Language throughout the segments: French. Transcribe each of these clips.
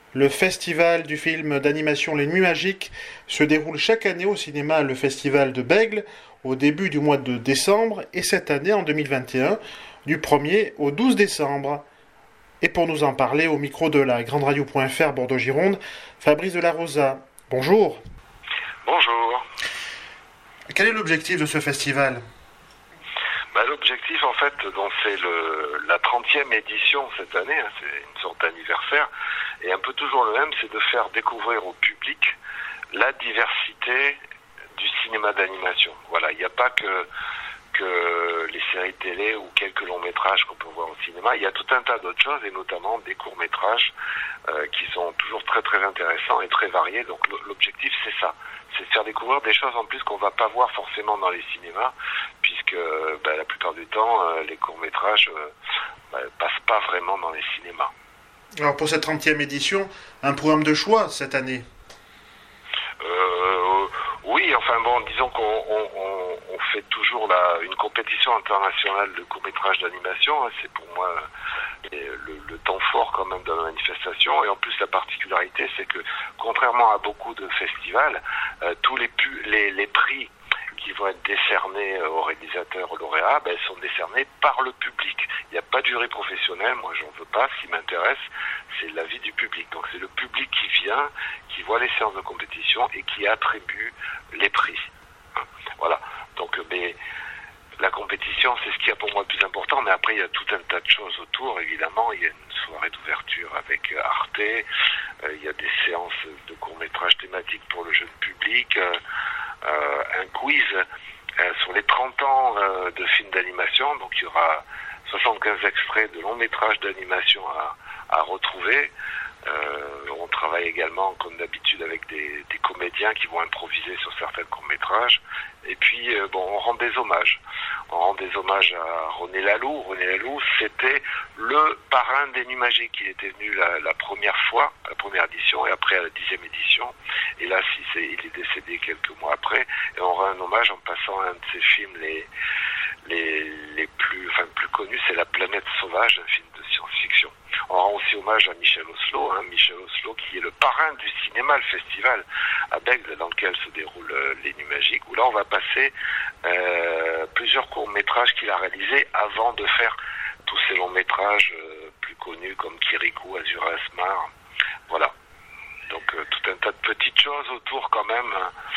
Le festival du film d'animation Les Nuits Magiques se déroule chaque année au cinéma Le Festival de Bègles au début du mois de décembre et cette année en 2021 du 1er au 12 décembre. Et pour nous en parler au micro de la Grande Radio.fr Bordeaux-Gironde, Fabrice de la Rosa. Bonjour. Bonjour. Quel est l'objectif de ce festival ? L'objectif, en fait, donc c'est la 30e édition cette année, c'est une sorte d'anniversaire, et un peu toujours le même, c'est de faire découvrir au public la diversité du cinéma d'animation. Voilà, il n'y a pas que les séries télé ou quelques longs métrages qu'on peut voir au cinéma, il y a tout un tas d'autres choses, et notamment des courts métrages qui sont toujours très très intéressants et très variés. Donc l'objectif, c'est ça, c'est de faire découvrir des choses en plus qu'on va pas voir forcément dans les cinémas, puisque la plupart du temps, les courts-métrages passent pas vraiment dans les cinémas. Alors pour cette 30e édition, un programme de choix cette année ? Oui, enfin bon, disons qu'on fait toujours une compétition internationale de courts-métrages d'animation, c'est pour moi le temps fort quand même de la manifestation, et en plus la particularité c'est que contrairement à beaucoup de festivals, tous les prix qui vont être décernés aux réalisateurs lauréats, sont décernés par le public. Il n'y a pas de jury professionnel, moi j'en veux pas, ce qui m'intéresse c'est l'avis du public. Donc c'est le public qui vient, qui voit les séances de compétition et qui attribue les prix. Voilà, donc la compétition c'est ce qui est pour moi le plus important, mais après il y a tout un tas de choses autour, évidemment, il y a une soirée d'ouverture avec Arte, il y a des séances de courts-métrages thématiques pour le jeune public, un quiz sur les 30 ans de films d'animation, donc il y aura 75 extraits de longs métrages d'animation à retrouver. On travaille également comme d'habitude avec des comédiens qui vont improviser sur certains courts-métrages, et puis on rend des hommages. On rend des hommages à René Laloux. René Laloux, c'était le parrain des Nuits Magiques. Il était venu la première fois, à la première édition, et après à la 10e édition. Et là, il est décédé quelques mois après. Et on rend un hommage en passant un de ses films les plus connus, c'est La Planète Sauvage, un film de science-fiction. On rend aussi hommage à Michel Oslo, Michel Oslo qui est le parrain du cinéma, le festival à Bègles dans lequel se déroulent les Nuits Magiques, où là on va passer plusieurs courts-métrages qu'il a réalisés avant de faire tous ces longs-métrages plus connus comme Kirikou, Azura Asmar. Voilà. Donc tout un tas de petites choses autour quand même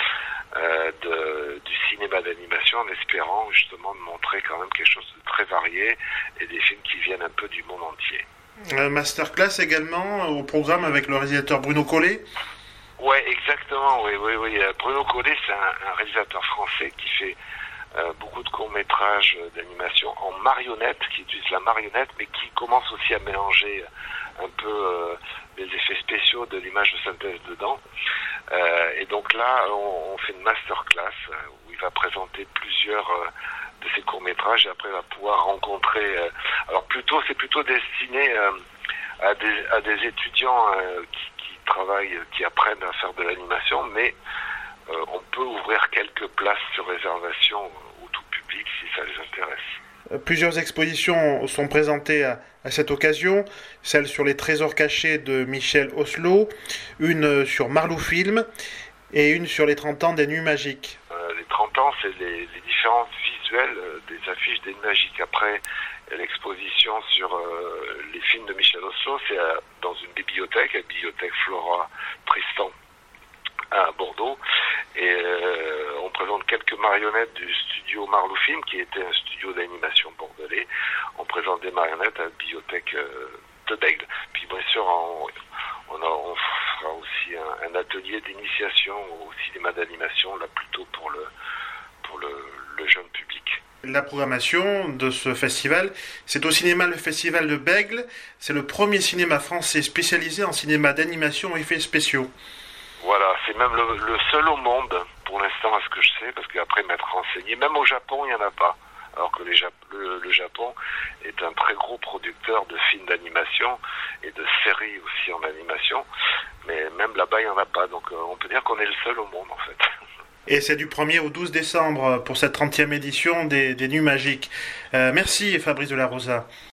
du cinéma d'animation, en espérant justement de montrer quand même quelque chose de très varié et des films qui viennent un peu du monde entier. Masterclass également au programme avec le réalisateur Bruno Collet. Ouais, exactement, oui. Bruno Collet, c'est un réalisateur français qui fait beaucoup de courts-métrages d'animation en marionnette, qui utilise la marionnette, mais qui commence aussi à mélanger un peu les effets spéciaux de l'image de synthèse dedans. Et donc là, on fait une masterclass où il va présenter plusieurs de ses courts-métrages, et après il va pouvoir rencontrer... c'est plutôt destiné à des étudiants qui travaillent, qui apprennent à faire de l'animation, mais on peut ouvrir quelques places sur réservation au tout public si ça les intéresse. Plusieurs expositions sont présentées à cette occasion, celle sur les trésors cachés de Michel Oslo, une sur Marlou Film et une sur les 30 ans des Nuits Magiques. Les 30 ans, c'est les différences visuelles des affiches des Nuits Magiques. Après, l'exposition sur les films de Michel Oslo, c'est dans une bibliothèque, la bibliothèque Flora Tristan à Bordeaux, et on présente quelques marionnettes du studio Marlou Film, qui était un studio d'animation bordelais. On présente des marionnettes à la bibliothèque de Bègles. Puis bien sûr, on fera aussi un atelier d'initiation au cinéma d'animation, là plutôt pour le jeune public. La programmation de ce festival, c'est au cinéma Le Festival de Bègles. C'est le premier cinéma français spécialisé en cinéma d'animation et effets spéciaux. Voilà, c'est même le seul au monde, pour l'instant, à ce que je sais, parce qu'après m'être renseigné, même au Japon, il n'y en a pas. Alors que le Japon est un très gros producteur de films d'animation et de séries aussi en animation, mais même là-bas, il n'y en a pas. Donc on peut dire qu'on est le seul au monde, en fait. Et c'est du 1er au 12 décembre pour cette 30e édition des Nuits Magiques. Merci Fabrice de la Rosa.